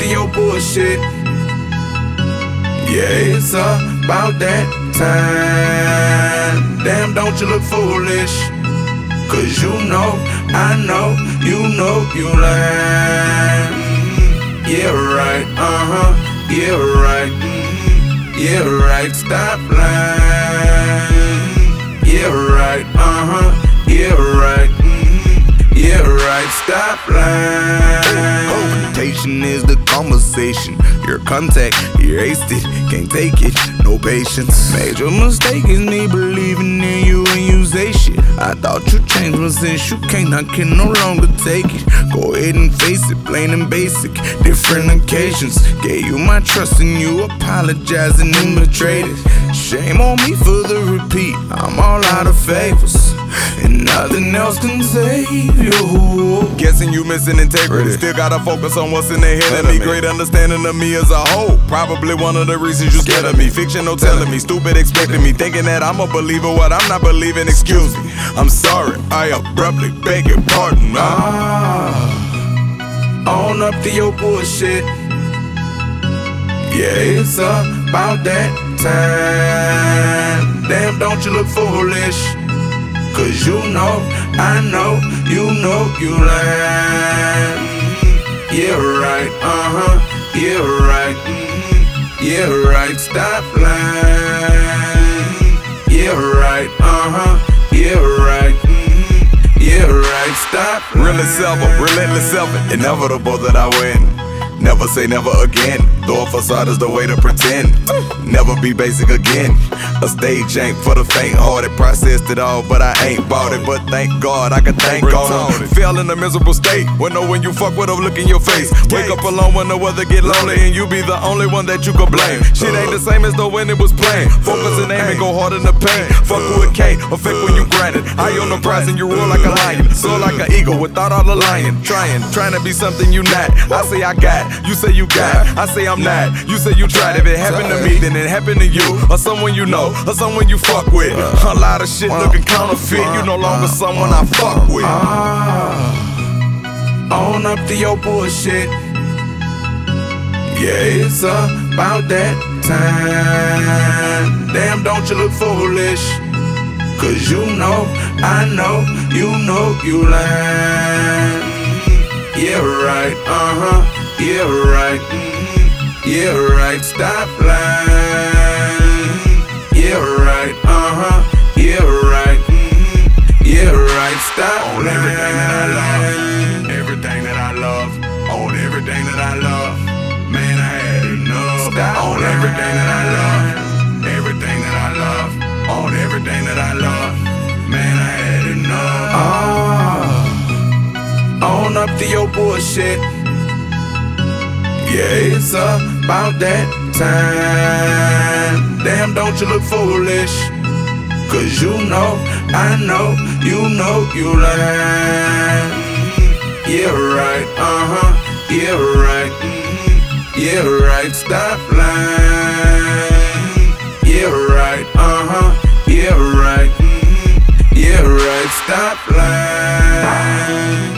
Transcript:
your bullshit. Yeah, it's about that time. Damn, don't you look foolish? Cause you know, I know, you lying. Yeah, right, yeah, right, yeah, right, stop lying. Yeah, right, yeah, right, yeah, right, stop lying. Confrontation is the conversation. Your contact, you aced it, can't take it, no patience. Major mistake is me believing in you and you say shit. I thought you changed, but since you can't, I can no longer take it. Go ahead and face it, plain and basic, different occasions. Gave you my trust and you apologizing and betrayed it. Shame on me for the repeat, I'm all out of favors, and nothing else can save you. Guessing you missing integrity. Still gotta focus on what's in the head of me. Great understanding of me as a whole. Probably one of the reasons you scared of me. Fiction no telling me, stupid expecting me. Thinking that I'm a believer, what I'm not believing, excuse me. I'm sorry, I abruptly beg your pardon. Own up to your bullshit. Yeah, it's about that time. Damn, don't you look foolish? Cause you know, I know, you lying. Yeah, right, yeah, right, yeah, right, stop lying. Yeah, right, yeah, right, yeah, right, stop lying. Really self-up, relentless self-it, inevitable that I win. Never say never again. Though a facade is the way to pretend. Never be basic again. A stage ain't for the faint-hearted. Processed it all, but I ain't bought it. But thank God I can thank God. Fell in a miserable state. When know when you fuck with a look in your face. Wake up alone when the weather get lonely, and you be the only one that you can blame. Shit ain't the same as though when it was plain. Focus and aim and go hard in the pain. Fuck who it can't affect when you granted. High on the prize and you roar like a lion. Soar like an eagle without all the lying. Trying to be something you not. I say I got, you say you got. I say I'm not, you say you tried. If it happened to me, then it happened to you, or someone you know, or someone you fuck with. A lot of shit looking counterfeit. You no longer someone I fuck with. Own up to your bullshit. Yeah, it's about that time. Damn, don't you look foolish? Cause you know, I know, you lying. Yeah, right, yeah, right, yeah, right, stop lying. Yeah, right, yeah, right, yeah, right, stop On everything that I love, everything that I love, on everything that I love, man, I had enough. Stop on everything that I love, everything that I love, on everything that I love, man, I had enough. Own up to your bullshit. Yeah, it's about that time. Damn, don't you look foolish? Cause you know, I know, you lying. Yeah, right, yeah, right, yeah, right, stop lying. Yeah, right, yeah, right, yeah, right, stop lying.